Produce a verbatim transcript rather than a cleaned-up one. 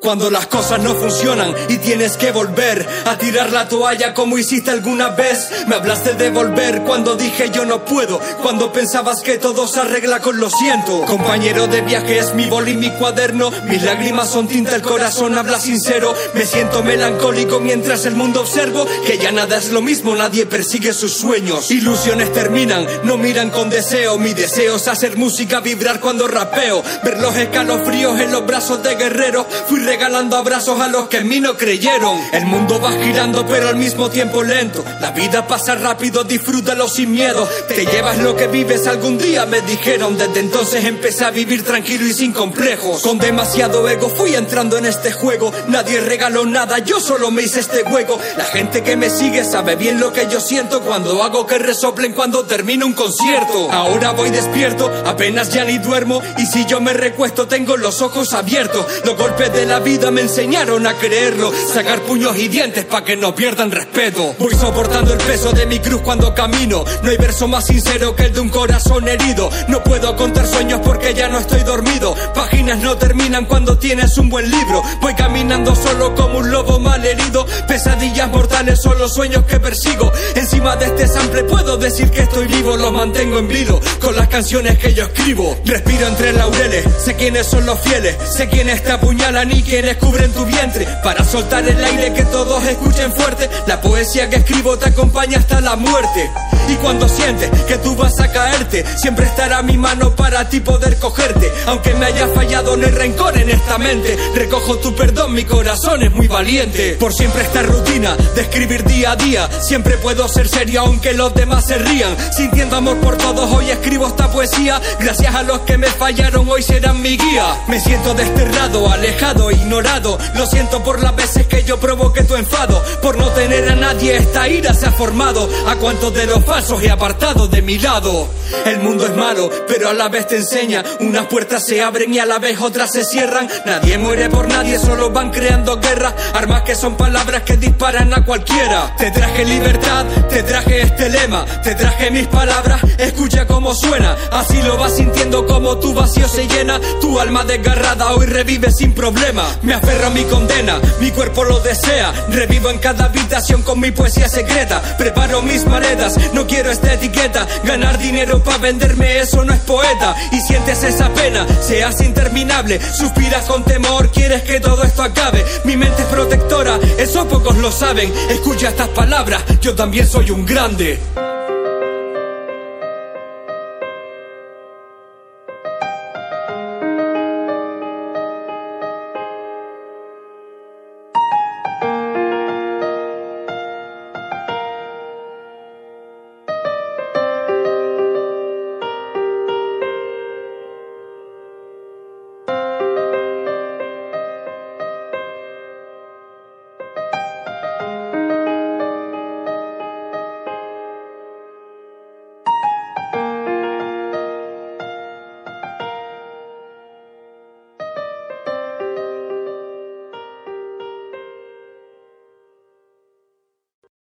Cuando las cosas no funcionan y tienes que volver a tirar la toalla como hiciste alguna vez. Me hablaste de volver cuando dije yo no puedo, cuando pensabas que todo se arregla con lo siento. Compañero de viaje es mi boli, mi cuaderno, mis lágrimas son tinta, el corazón habla sincero. Me siento melancólico mientras el mundo observo que ya nada es lo mismo, nadie persigue sus sueños. Ilusiones terminan, no miran con deseo. Mi deseo es hacer música, vibrar cuando rapeo, ver los escalofríos en los brazos de guerreros. Fui regalando abrazos a los que en mí no creyeron. El mundo va girando pero al mismo tiempo lento. La vida pasa rápido, disfrútalo sin miedo. Te llevas lo que vives, algún día me dijeron. Desde entonces empecé a vivir tranquilo y sin complejos. Con demasiado ego fui entrando en este juego. Nadie regaló nada, yo solo me hice este juego. La gente que me sigue sabe bien lo que yo siento cuando hago que resoplen cuando termino un concierto. Ahora voy despierto, apenas ya ni duermo, y si yo me recuesto tengo los ojos abiertos. Los golpes de la vida me enseñaron a creerlo, sacar puños y dientes pa' que no pierdan respeto. Voy soportando el peso de mi cruz cuando camino. No hay verso más sincero que el de un corazón herido. No puedo contar sueños porque ya no estoy dormido. Páginas no terminan cuando tienes un buen libro. Voy caminando solo como un lobo mal herido. Pesadillas mortales son los sueños que persigo. Encima de este sample puedo decir que estoy vivo. Los mantengo en vilo con las canciones que yo escribo. Respiro entre laureles, sé quiénes son los fieles, sé quiénes te apuñalan y quienes cubren tu vientre. Para soltar el aire que todos escuchen fuerte, la poesía que escribo te acompaña hasta la muerte. Y cuando sientes que tú vas a caerte, siempre estará mi mano para ti poder cogerte. Aunque me haya fallado, no hay rencor en esta mente. Recojo tu perdón, mi corazón es muy valiente. Por siempre esta rutina de escribir día a día, siempre puedo ser serio aunque los demás se rían. Sintiendo amor por todos, hoy escribo esta poesía. Gracias a los que me fallaron, hoy serán mi guía. Me siento desterrado, alejado, ignorado. Lo siento por las veces que yo provoqué tu enfado. Por no tener a nadie, esta ira se ha formado. A cuantos de los falsos he apartado de mi lado. El mundo es malo, pero a la vez te enseña. Unas puertas se abren y a la vez otras se cierran. Nadie muere por nadie, solo van creando guerra. Armas que son palabras que disparan a cualquiera. Te traje libertad, te traje este lema, te traje mis palabras, escucha cómo suena. Así lo vas sintiendo como tu vacío se llena. Tu alma desgarrada hoy revive sin problema. Me aferro a mi condena, mi cuerpo lo desea. Revivo en cada habitación con mi poesía secreta. Preparo mis maletas, no quiero esta etiqueta. Ganar dinero pa' venderme, eso no es poeta. Y sientes esa pena, se hace interminable. Suspiras con temor, quieres que todo esto acabe. Mi mente es protectora, eso pocos lo saben. Escucha estas palabras, yo también soy un grande.